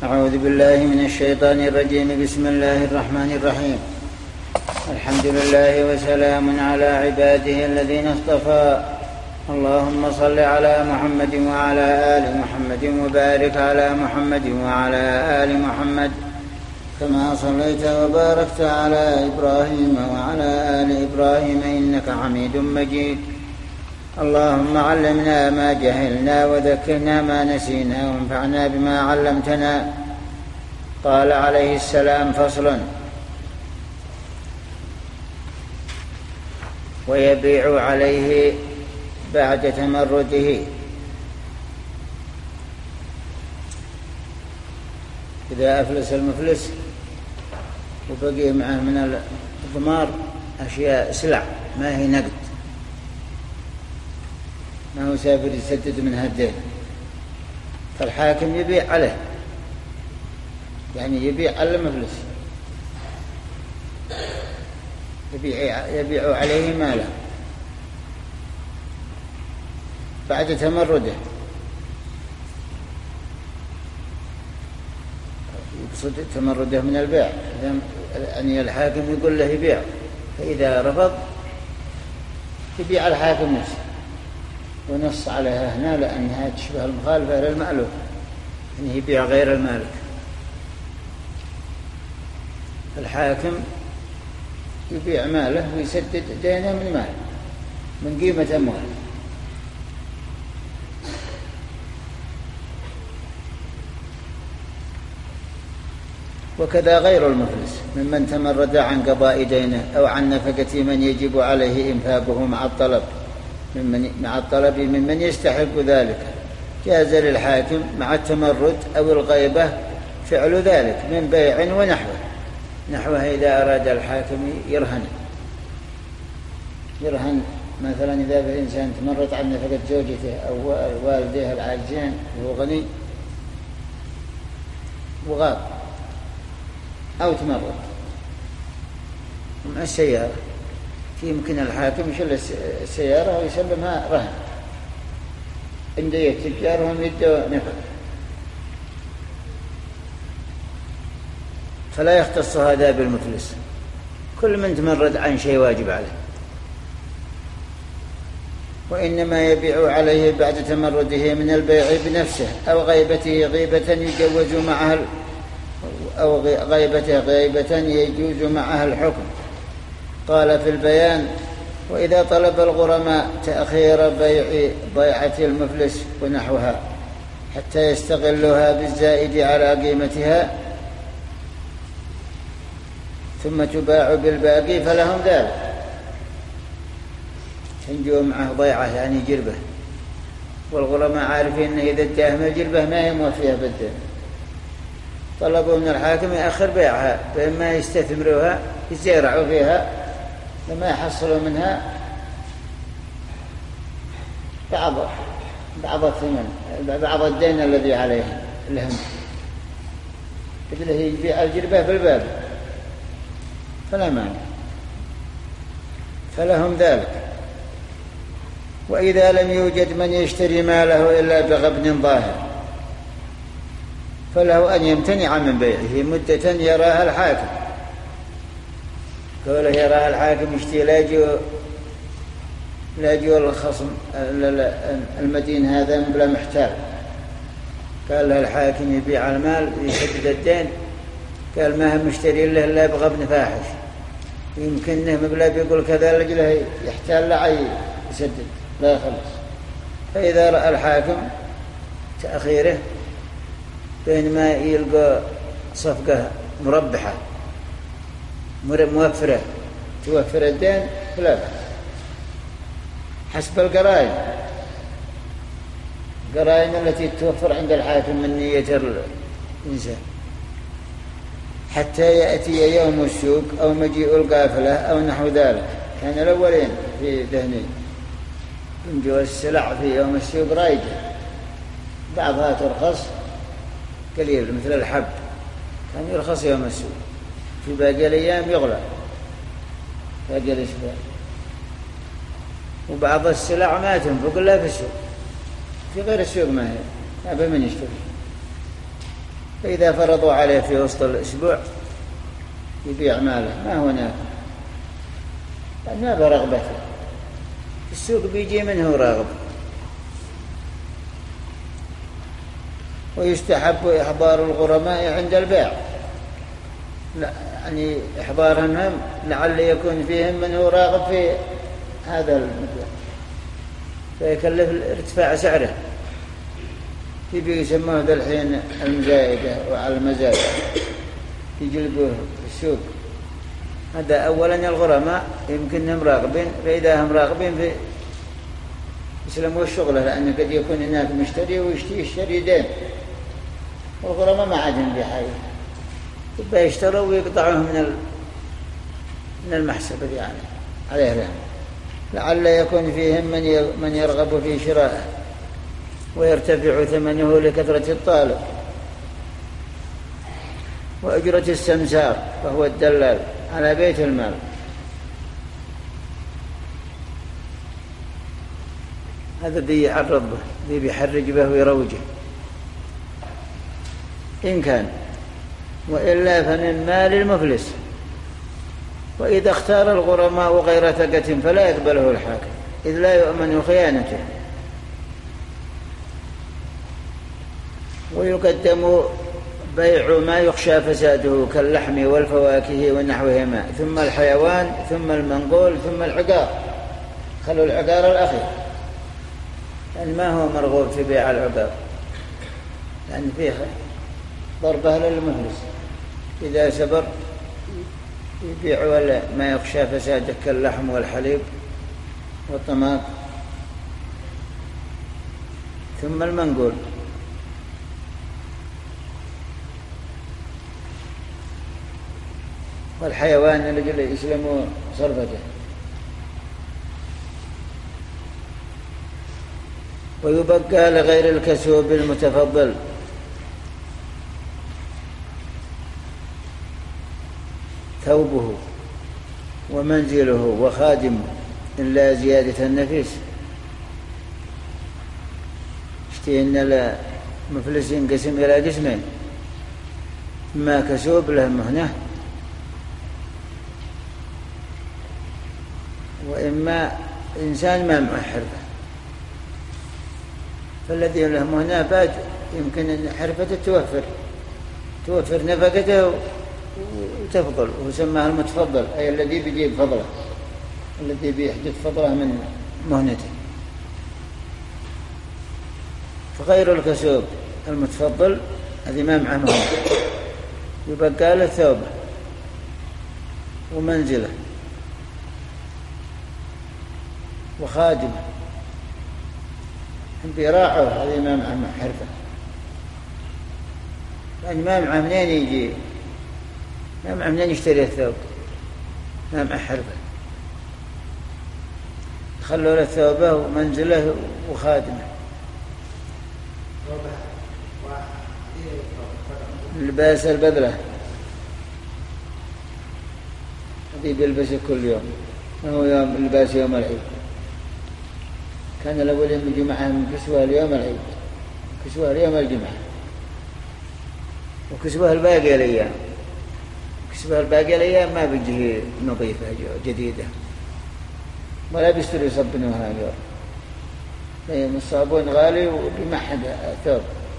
أعوذ بالله من الشيطان الرجيم. بسم الله الرحمن الرحيم. الحمد لله وسلام على عباده الذين اصطفى. اللهم صل على محمد وعلى آل محمد وبارك على محمد وعلى آل محمد كما صليت وباركت على إبراهيم وعلى آل إبراهيم إنك حميد مجيد. اللهم علمنا ما جهلنا وذكرنا ما نسينا وانفعنا بما علمتنا. قال عليه السلام: فصل: ويبيع عليه بعد تمرده. إذا أفلس المفلس وبقي معه من الضمار أشياء سلع ما هي نقد، ما هو سافر يسدد منها الدين، فالحاكم يبيع عليه، يعني يبيع على المفلس، يبيع عليه ماله بعد تمرده. يقصد تمرده من البيع، يعني الحاكم يقول له يبيع، فإذا رفض يبيع الحاكم نفسه، ونص عليها هنا لأنها تشبه المخالفة للمألوف، يعني يبيع غير المالك. الحاكم يبيع ماله ويسدد دينه من ماله، من قيمة أمواله. وكذا غير المفلس ممن تمرد عن قضاء دينه أو عن نفقة من يجب عليه إنفاقه مع الطلب ممن يستحق ذلك، جاز للحاكم مع التمرد أو الغيبة فعل ذلك من بيع ونحوه. نحوه إذا أراد الحاكم يرهن مثلا، إذا الإنسان تمرد عن نفقة زوجته أو والديه العاجزين وهو غني وغاب، أو تمرد مع السيارة، يمكن الحاكم يشيل السيارة ويسلمها رهن عند التجار وهم يدوا نفق، فلا يختص هذا بالمفلس. كل من تمرد عن شيء واجب عليه، وإنما يبيع عليه بعد تمرده من البيع بنفسه أو غيبته غيبة يجوز معها، أو غيبته غيبة يجوز معها الحكم. قال في البيان: وإذا طلب الغرماء تأخير بيع ضيعة المفلس ونحوها حتى يستغلها بالزائد على قيمتها ثم تباع بالباقي فلهم ذلك. تنجو معه ضيعة يعني جربة، والغرماء عارفين أن إذا اداهم الجربة ما يموت فيها بالدين، طلبوا من الحاكم يأخر بيعها بما يستثمروها يزرعوا فيها لما يحصلوا منها بعض الثمن، بعض الدين الذي عليهم لهم، مثل يبيع الجربة بالباب فلا مانع، فلهم ذلك. وإذا لم يوجد من يشتري ماله إلا بغبن ظاهر فله أن يمتنع من بيعه مدة يراها الحاكم. قوله يراها الحاكم يشتري لا يجو الخصم المدين هذا بلا محتال، قال له الحاكم يبيع المال يسدد الدين، قال ما هم مشتري له إلا بغبن فاحش، يمكنه مبلغ بيقول كذا لجله يحتال لعي يسدد لا يخلص. فإذا رأى الحاكم تأخيره بينما يلقى صفقة مربحة موفرة توفر الدين فلا بأس حسب القرائن التي توفر عند الحاكم من نية الإنسان، حتى يأتي يوم السوق أو مجيء القافلة أو نحو ذلك. كان الأولين في ذهني ينجو السلع في يوم السوق رايجة، بعضها ترخص قليل مثل الحب كان يرخص يوم السوق، في باقي الأيام يغلى باقي الأسبوع. وبعض السلع ما تنفق إلا في السوق، في غير السوق ما هي، ما بمن يشتري. فإذا فرضوا عليه في وسط الأسبوع يبيع ماله ما هناك، ما برغبته في السوق بيجي منه راغب. ويستحب إحضار الغرماء عند البيع، يعني إحضارهم هم لعل يكون فيهم من هو راغب في هذا المبيع فيكلف ارتفاع سعره. يبي يسموه ذا الحين المزايدة وعلى المزايد يجلبوه في السوق. هذا أولا الغرماء يمكنهم راغبين، فإذا هم راغبين في يسلموا الشغلة، لأن قد يكون هناك مشتري ويشتري دين، والغرماء ما عادهم بحاجة يبقى يشتروا ويقطعوه من المحسبة يعني عليه رهن، لعل يكون فيهم من يرغب في شرائه ويرتفع ثمنه لكثرة الطالب. وأجرة السمسار وهو الدلال على بيت المال، هذا ذي يعرض به، ذي بيحرج به ويروجه إن كان، وإلا فمن مال المفلس. وإذا اختار الغرماء غير ثقة فلا يقبله الحاكم، إذ لا يؤمن خيانته. ويقدم بيع ما يخشى فساده كاللحم والفواكه ونحوهما، ثم الحيوان، ثم المنقول، ثم العقار. خلوا العقار الأخير، لأن ما هو مرغوب في بيع العقار، لأن فيه ضربة للمفلس إذا سبر يبيع ولا ما يخشى فساده كاللحم والحليب والطماط. ثم المنقول، والحيوان اللي يسلموا صرفته. ويبقى لغير الكسوب المتفضل ثوبه ومنزله وخادمه إلا زيادة النفيس. اشتهينا المفلس ينقسم إلى قسمين، إما كسوب له مهنة، وإما إنسان ما معه حرفة. فالذي له مهنة بعد يمكن أن حرفته توفر نفقته وتفضل، وسماه المتفضل، أي الذي بيجيب فضله، الذي بيحدث فضله من مهنته. فغير الكسوب المتفضل الذي ما معه مهنة يبقى له ثوبه ومنزله وخادمه، بيراعه هذه ما معه حرفة، لأن ما معه منين يجي، ما معه منين يشتري الثوب، ما معه حرفة. خلوا له ثوبه ومنزله وخادمه. لباس البذلة الذي بيلبسه كل يوم، ما هو يوم لباس يوم العيد. كان الأول يجي معهم كسوة ليوم العيد، كسوة ليوم الجمعة، وكسوة الباقي الأيام. كسوة الباقي الأيام ما بيجي نظيفة جديدة، ولا بيشتري يصبنوها اليوم، لأن الصابون غالي وبيمحد الثوب.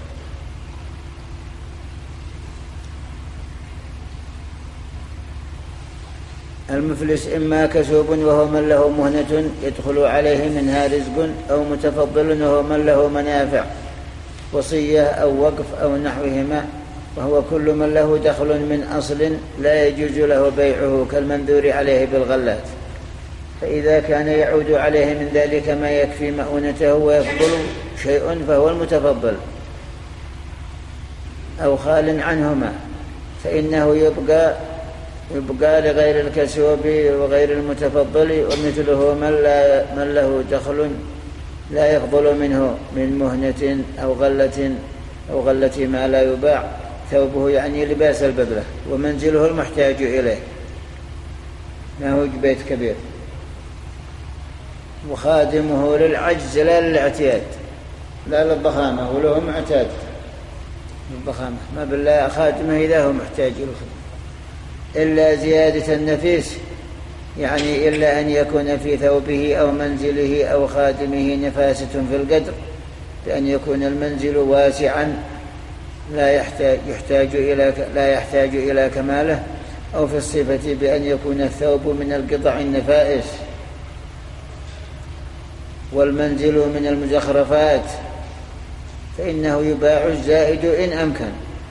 المفلس إما كسوب وهو من له مهنة يدخل عليه منها رزق، أو متفضل وهو من له منافع وصية أو وقف أو نحوهما، وهو كل من له دخل من أصل لا يجوز له بيعه كالمنذور عليه بالغلات. فإذا كان يعود عليه من ذلك ما يكفي مؤونته ويفضل شيء فهو المتفضل، أو خال عنهما فإنه يبقى لغير الكسوب وغير المتفضل. ومثله من له دخل لا يفضل منه من مهنة أو غلة ما لا يباع، ثوبه يعني لباس البذلة، ومنزله المحتاج إليه، ما هو بيت كبير، وخادمه للعجز لا للاعتياد، لا للضخامة، وله معتاد الضخامة، ما بالله خاتمه إذا هو محتاج الخدمة، إلا زيادة النفيس، يعني إلا أن يكون في ثوبه أو منزله أو خاتمه نفاسة في القدر، بأن يكون المنزل واسعا لا يحتاج إلى كماله، أو في الصفة بأن يكون الثوب من القطع النفائس والمنزل من المزخرفات، فإنه يباع الزائد إن أمكن.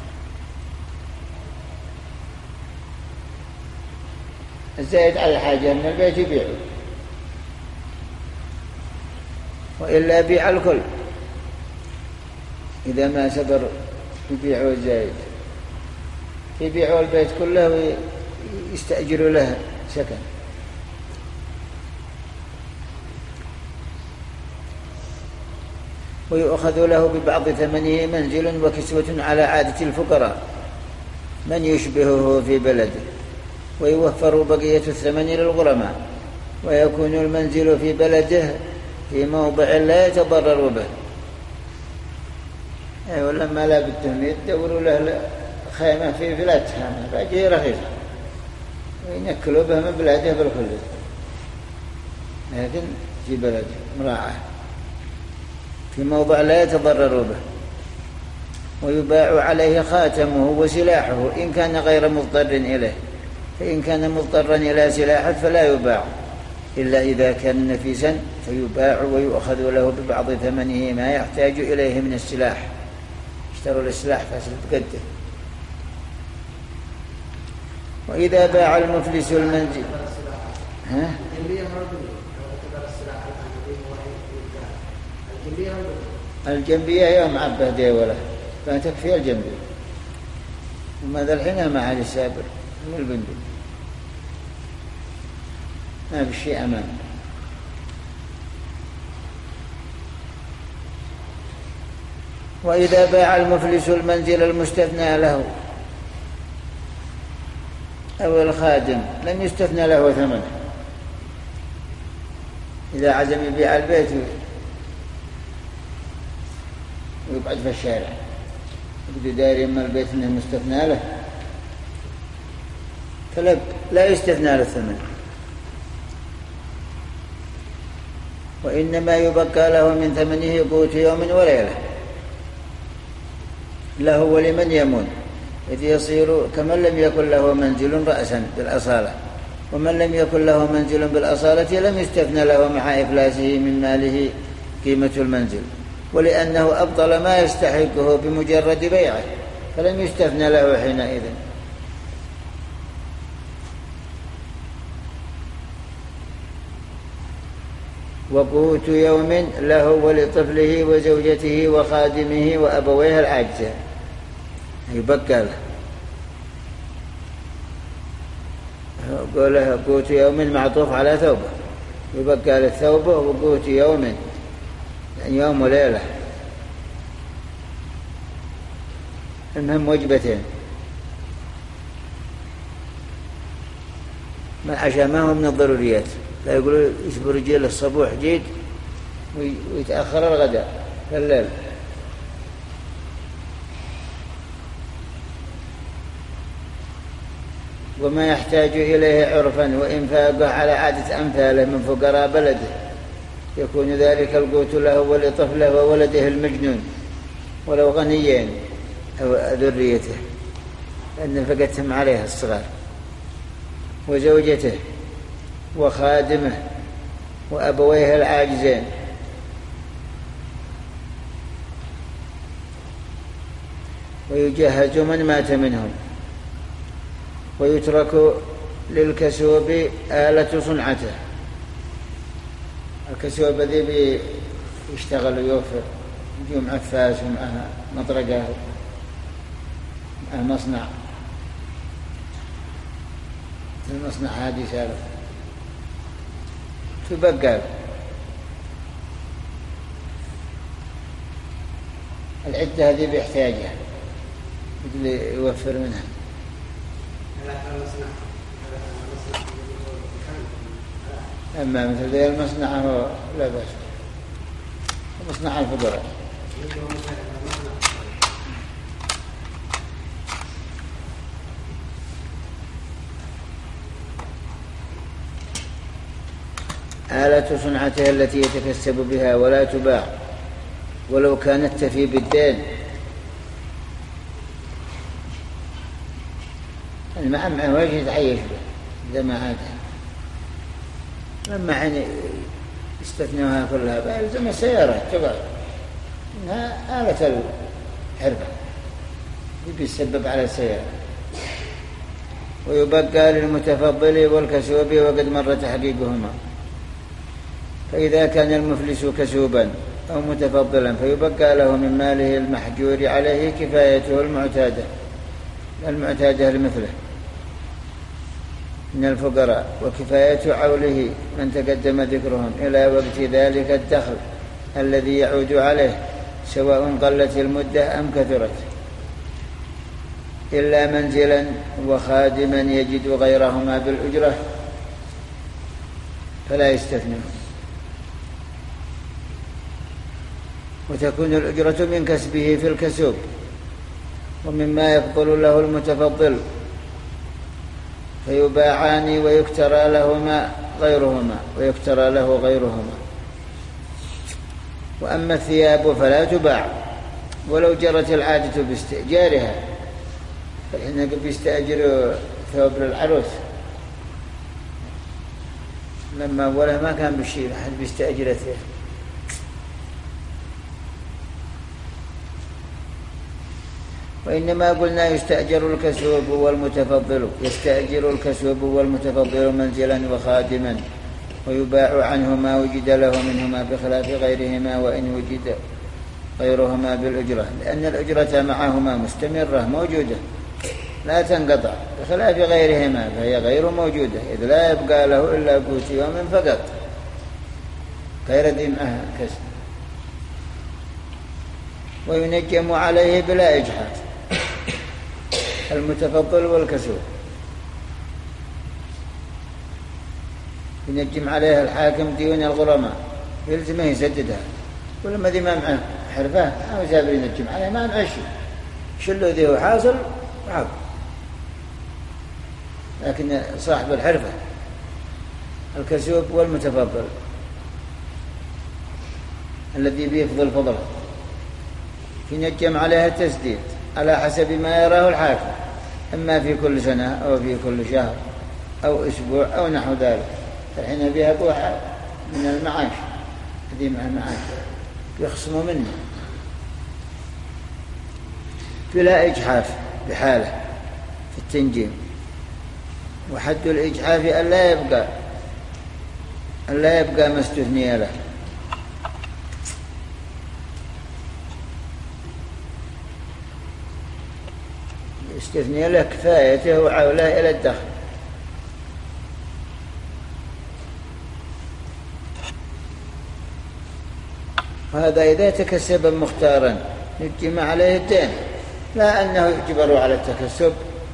الزائد على الحاجة من البيت يبيعه، وإلا بيع الكل، إذا ما سبر يبيعه الزائد، يبيعه البيت كله ويستأجر له سكن. ويؤخذ له ببعض ثمنه منزل وكسوة على عادة الفقراء من يشبهه في بلده، ويوفر بقية الثمن للغرماء، ويكون المنزل في بلده في موضع لا يتضرر به. ولما لا بدهم يدوروا له خيمة في بلادها باجي رخيصة وينكلوا به من بلاده بالكل، لكن في بلده مراعاه في موضع لا يتضرر به. ويباع عليه خاتمه وسلاحه إن كان غير مضطر إليه، فإن كان مضطرا إلى سلاحه فلا يباع، إلا إذا كان نفيسا فيباع ويؤخذ له ببعض ثمنه ما يحتاج إليه من السلاح. اشتروا السلاح فاسد بقده. وإذا باع المفلس المنزل الجنبية يوم عبه ديوله لا تكفي الجنبية، وماذا الحين مع السابر من البندق ما بشيء أمام. وإذا باع المفلس المنزل المستثنى له أو الخادم لم يستثنى له ثمنه، إذا عزم يبيع البيت ويقعد في الشارع يقعد داري ما البيت انه مستثنى له، فلا يستثنى له الثمن، وإنما يبقى له من ثمنه قوت يوم وليلة له ولمن يمون، إذ يصير كمن لم يكن له منزل رأسا بالأصالة، ومن لم يكن له منزل بالأصالة لم يستثنى له مع إفلاسه من ماله قيمة المنزل، ولأنه أبطل ما يستحقه بمجرد بيعه فلم يستثنى له حينئذ. وقوت يوم له ولطفله وزوجته وخادمه وأبويه العاجزين، يبقى له قوله قوت يوم معطوف على ثوبه، يبقى له ثوبه وقوت يوم يعني يوم وليلة، المهم وجبتين، ما العشاء ما هو من الضروريات، لا يقولوا يسبوا رجال الصبوح جيد ويتأخر الغداء في الليل. وما يحتاج إليه عرفا وإنفاقه على عادة أمثاله من فقراء بلده، يكون ذلك القوت له ولطفله وولده المجنون ولو غنيين أو ذريته لأن فقدتهم عليها الصغار، وزوجته وخادمه وأبويه العاجزين. ويجهز من مات منهم، ويترك للكسوب آلة صنعته، الكسوب ذي بيشتغل ويوفر، يجي مع فاس ومع مطرقة مع مصنع، المصنع هذه سالف تبقى العدة هذه بيحتاجها مثل يوفر منها. أما مثل ذي المصنع هو لا بأس، مصنع الفقراء آلة صنعته التي يتكسب بها ولا تباع ولو كانت تفي بالدين. المعمعة وجه يتعيش به إذا ما عادها. لما حين استثنوها كلها بيلزم السيارة تقعد إنها آلة الحرفة يسبب على السيارة. ويبقى للمتفضل والكسوب وقد مر تحقيقهما. فإذا كان المفلس كسوبا أو متفضلا فيبقى له من ماله المحجور عليه كفايته المعتادة لمثله من الفقراء، وكفاية عوله من تقدم ذكرهم إلى وقت ذلك الدخل الذي يعود عليه سواء قلت المدة أم كثرت، إلا منزلا وخادما يجد غيرهما بالأجرة فلا يستثنى. وتكون الأجرة من كسبه في الكسوب ومما يفضل له المتفضل فيباعان ويكترى له غيرهما. وأما الثياب فلا تباع ولو جرت العادة باستئجارها، فإنك بيستأجر ثوب للعروس لما أوله ما كان بشيء أحد بيستأجر ثياب. وإنما قلنا يستأجر الكسوب والمتفضل منزلا وخادما ويباع عنه ما وجد له منهما بخلاف غيرهما وإن وجد غيرهما بالأجرة، لأن الأجرة معهما مستمرة موجودة لا تنقطع بخلاف غيرهما فهي غير موجودة، إذ لا يبقى له إلا قوت يوم فقط غير ذي معها كسب. وينجم عليه بلا إجحاف المتفضل والكسوب، ينجم عليها الحاكم ديون الغرماء يلزمه يسددها، ولما ذي ما معه حرفه أو زابر ينجم عليه ما معه شيء شلو ذي هو حاصل وعب. لكن صاحب الحرفة الكسوب والمتفضل الذي بيفضل فضله ينجم عليها التسديد على حسب ما يراه الحاكم، إما في كل سنة أو في كل شهر أو أسبوع أو نحو ذلك. فالحين بها بوحة من المعاش هذه مع المعاش يخصموا منه فلا إجحاف بحاله في التنجيم. وحد الإجحاف ألا يبقى ما استثني له، استثني له كفايته وعوله إلى الدخل. وهذا إذا تكسب مختارا نجم عليه الدين، لا أنه يجبر على التكسب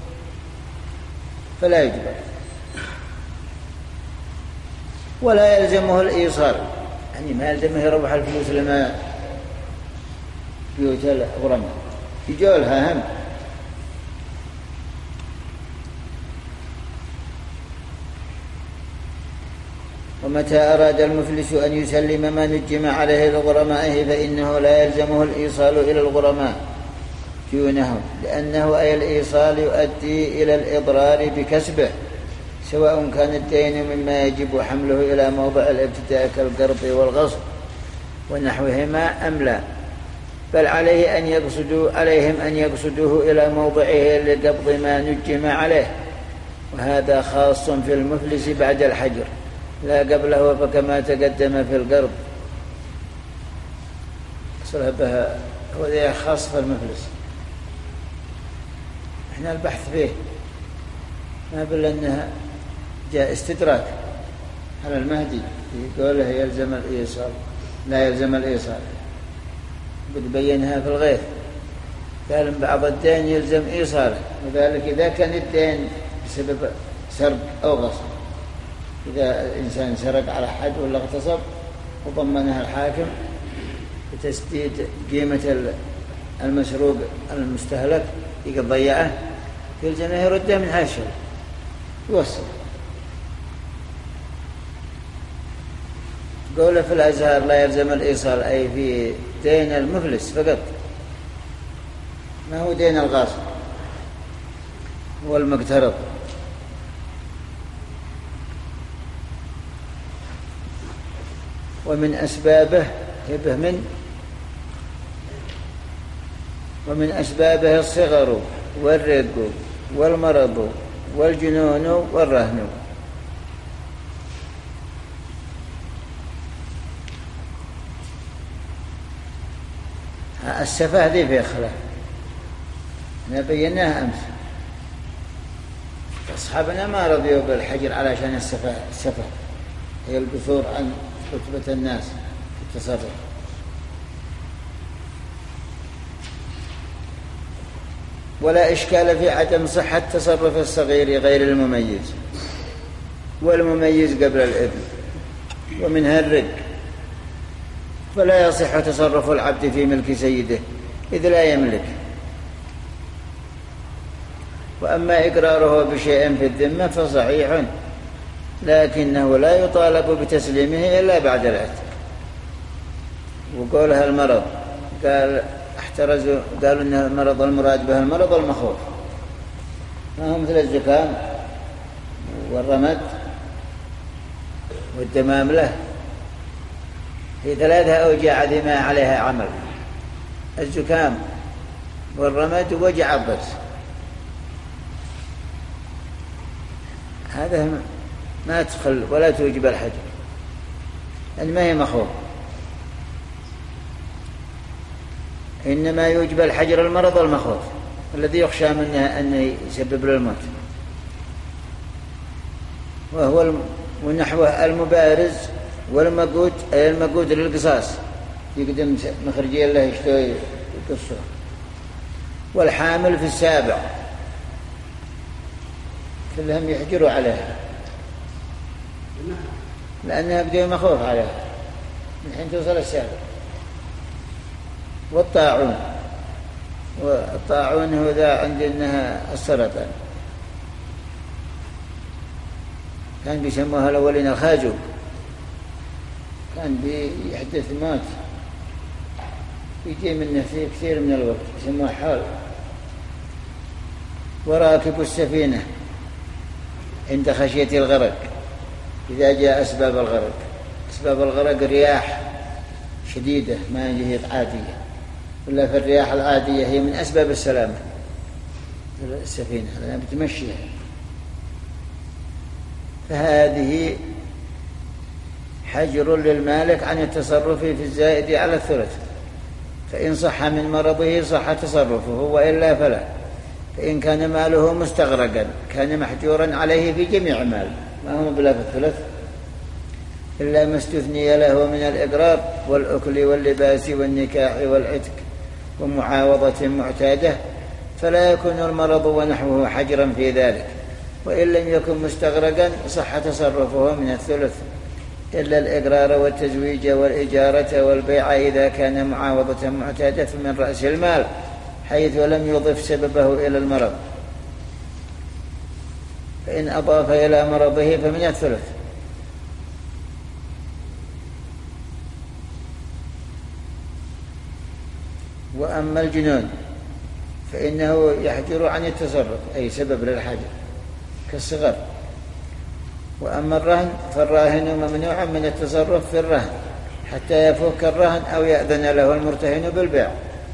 فلا يجبر، ولا يلزمه الإيصال، يعني ما يلزمه يروح الفلوس لما بيوت الغرماء يجولها هم. ومتى أراد المفلس أن يسلم ما نجم عليه لغرمائه فإنه لا يلزمه الإيصال إلى الغرماء ديونهم، لأنه أي الإيصال يؤدي إلى الإضرار بكسبه سواء كان الدين مما يجب حمله إلى موضع الابتداء كالقرض والغصب ونحوهما أم لا، بل عليهم أن يقصدوه إلى موضعه لقبض ما نجم عليه، وهذا خاص في المفلس بعد الحجر لا قبله، فكما تقدم في القرض صلبها وذي خاص في المفلس. احنا البحث فيه ما بل أنها جاء استدراك على المهدي يقوله يلزم الإيصال لا يلزم الإيصال، قد بينها في الغيث قال بعض الدين يلزم إيصاله، وذلك إذا كان الدين بسبب سرق أو غصب، إذا إنسان سرق على حد ولا اغتصب وضمنها الحاكم بتسديد قيمة المسروق المستهلك يقضي ضيعه يلزمه يرده من هالشيء يوصل. قوله في الأزهار لا يلزم الإيصال، أي في دين المفلس فقط، ما هو دين الغاصب هو المقترض. ومن أسبابه ومن أسبابه الصغر والرق والمرض والجنون والرهن. السفه ذي في خلاف، احنا بيناها أمس. أصحابنا ما رضيوا بالحجر علشان السفه هي القصور عن رتبة الناس في التصرف. ولا إشكال في عدم صحة تصرف الصغير غير المميز، والمميز قبل الإذن. ومنها الرق، فلا يصح تصرف العبد في ملك سيده إذ لا يملك. وأما إقراره بشيء في الذمة فصحيح، لكنه لا يطالب بتسليمه إلا بعد العتق. وقولها المرض، قالوا إن المرض المراد به المرض المخوف، ما هو مثل الزكام والرمد والدماملة، في 3 أوجاع ذي ما عليها عمل: الزكام والرمد ووجع الضرس. هذا ما تدخل ولا توجب الحجر، يعني ما هي مخوف. إنما يوجب الحجر المرض المخوف الذي يخشى منه أن يسبب للموت، وهو ونحوه المبارز والمقود، أي المقود للقصاص، يقدم مخرجين له يشتوي يقصه. والحامل في 7 كلهم يحجروا عليها لأنها بدون مخوف عليها من حين توصل 7. والطاعون هو ذا عندنا السرطان، كان بيسموها الأولين الخازوق، كان بيحدث موت يجي منه في كثير من الوقت، يسموها حال. وراكب السفينة عند خشية الغرق إذا جاء أسباب الغرق. أسباب الغرق رياح شديدة ما هي عادية، ولا في الرياح العادية هي من أسباب السلامة السفينة لأنها بتمشيها. فهذه حجر للمالك عن التصرف في الزائد على الثلث، فإن صح من مرضه صح تصرفه، وإلا فلا. فإن كان ماله مستغرقا كان محجورا عليه في جميع ماله، ما هو بلا في الثلث، إلا ما استثني له من الإقرار والأكل واللباس والنكاح والعتق ومعاوضة معتادة، فلا يكون المرض ونحوه حجرا في ذلك. وإن لم يكن مستغرقا صح تصرفه من الثلث، إلا الإقرار والتزويج والإجارة والبيع إذا كان معاوضة معتادة من رأس المال حيث لم يضف سببه إلى المرض. فإن أضاف إلى مرضه فمن الثلث. وأما الجنون فإنه يحجر عن التصرف، أي سبب للحجر كالصغر. وأما الرهن فالراهن ممنوع من التصرف في الرهن حتى يفك الرهن أو يأذن له المرتهن بالبيع.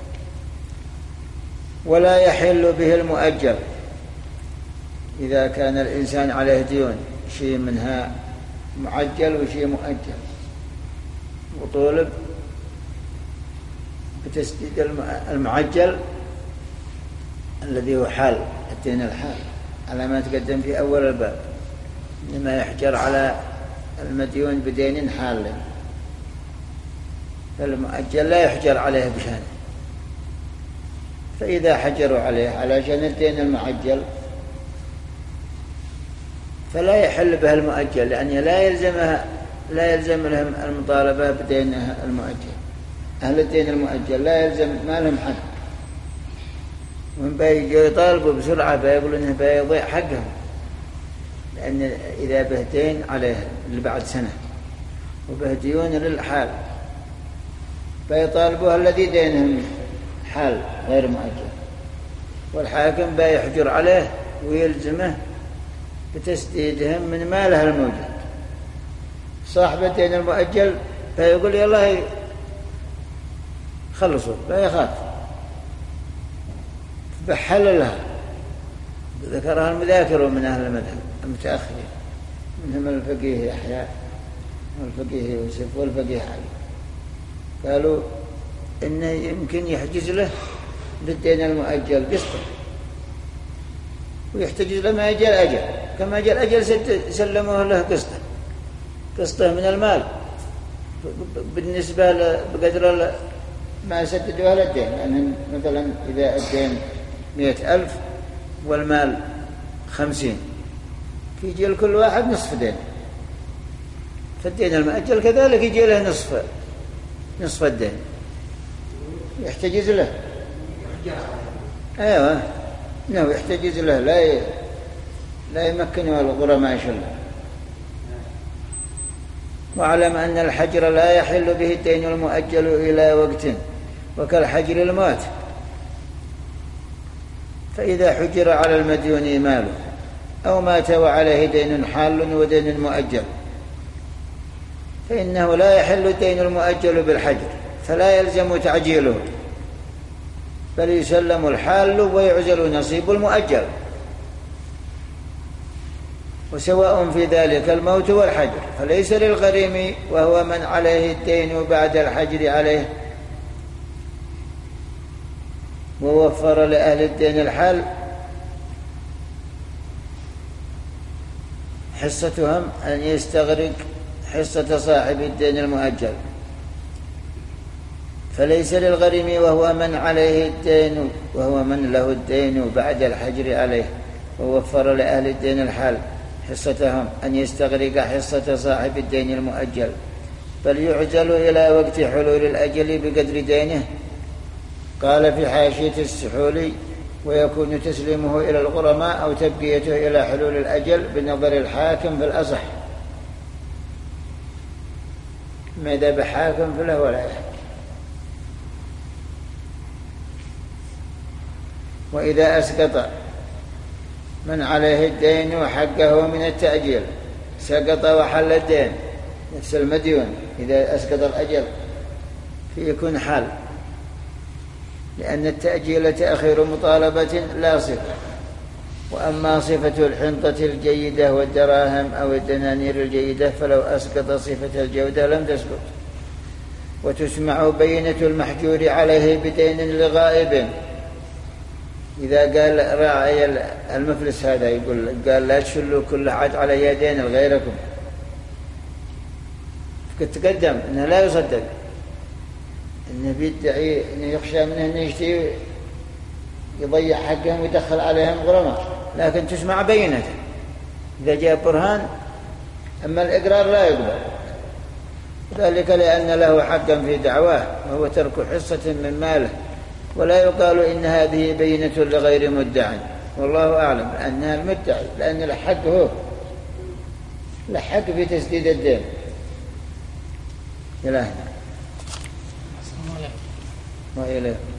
ولا يحل به المؤجر إذا كان الإنسان عليه ديون، شيء منها معجل وشيء مؤجل، وطولب بتسديد المعجل الذي هو حال الدين الحال على ما تقدم في أول الباب، إنما يحجر على المديون بدين حال، فالمؤجل لا يحجر عليه بشأنه. فإذا حجروا عليه على شأن الدين المعجل فلا يحل به المؤجل، لأنه لا يلزم لهم المطالبة بدين المؤجل. أهل الدين المؤجل لا يلزم، ما لهم حق، وهم بيجوا يطالبوا بسرعة بيقولوا إنه بيضيع حقهم، لأن إذا به دين عليه اللي بعد سنة وبه ديون للحال، فيطالبوها الذي دينهم حال غير مؤجل، والحاكم بيحجر عليه ويلزمه بتسديدهم من ماله الموجود. صاحب الدين المؤجل فيقول يلا خلصوا لا يخاف، بحل لها. ذكرها المذاكرون من أهل المذهب المتأخرين، منهم الفقيه يحيى والفقيه يوسف والفقيه علي، قالوا إنه يمكن يحجز له بالدين المؤجل قسطه، ويحتجز له ما يجي الأجل، كما جاء الأجل سلموه له قسطه من المال بالنسبة بقدر ما سددوها للدين. لأن مثلا إذا الدين 100,000 والمال 50، يجي لكل واحد نصف دين، فالدين المؤجل كذلك يجي له نصف الدين، يحتجز له. أيوة، إنه يحتجز له، لا يمكنه الغرماء يشله. واعلم أن الحجر لا يحل به الدين المؤجل إلى وقت، وكالحجر الموت، فإذا حجر على المديون ماله أو مات وعليه دين حال ودين مؤجل، فإنه لا يحل الدين المؤجل بالحجر، فلا يلزم تعجيله، بل يسلم الحال ويعزل نصيب المؤجل، وسواء في ذلك الموت والحجر. فليس للغريم وهو من عليه الدين بعد الحجر عليه ووفر لأهل الدين الحال حصتهم أن يستغرق حصة صاحب الدين المؤجل. فليس للغريم وهو من عليه الدين وهو من له الدين بعد الحجر عليه ووفر لأهل الدين الحال حصتهم أن يستغرق حصة صاحب الدين المؤجل، بل يعجل إلى وقت حلول الأجل بقدر دينه. قال في حاشية السحولي: ويكون تسليمه إلى الغرماء أو تبقيته إلى حلول الأجل بنظر الحاكم في الأصح، ماذا بحاكم فله ولا يحكم. وإذا أسقط من عليه الدين وحقه من التأجيل، سقط وحل الدين، نفس المديون إذا أسقط الأجل فيكون حال، لأن التأجيل تأخير مطالبة لا صفة. وأما صفة الحنطة الجيدة والدراهم أو الدنانير الجيدة فلو أسقط صفة الجودة لم تسقط. وتسمع بينة المحجور عليه بدين لغائب، إذا قال راعي المفلس هذا يقول قال لا تشلوا كل حد على يدين غيركم، كنت تقدم أنه لا يصدق، أنه بيدعي أنه يخشى منه أنه يشتي يضيع حقهم ويدخل عليهم غرماء، لكن تسمع بينته إذا جاء برهان. أما الإقرار لا يقبل، ذلك لأن له حقا في دعواه وهو ترك حصة من ماله، ولا يقال إن هذه بينة لغير مدع، والله أعلم أنها المدعي، لأن الحق هو الحق في تسديد الدين. إلهنا وإليه.